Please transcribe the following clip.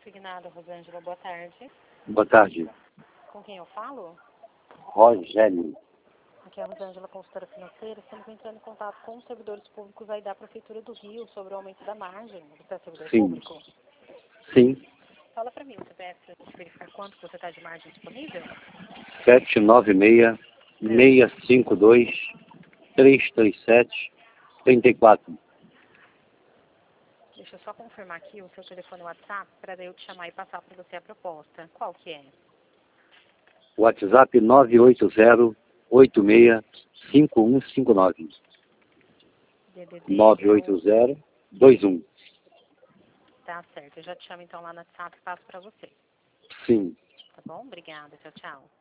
consignado, Rosângela, boa tarde. Boa tarde. Com quem eu falo? Rogério. Aqui é a Rosângela, consultora financeira. Estamos entrando em contato com os servidores públicos aí da Prefeitura do Rio sobre o aumento da margem. Você é servidor público? Sim. Fala pra mim, você deve verificar quanto você está de margem disponível? 796-652-337-34. Deixa eu só confirmar aqui o seu telefone WhatsApp para daí eu te chamar e passar para você a proposta. Qual que é? WhatsApp 980-86-5159. DDD 980-21. Tá certo, eu já te chamo então lá no WhatsApp e passo para você. Sim. Tá bom? Obrigada, tchau, tchau.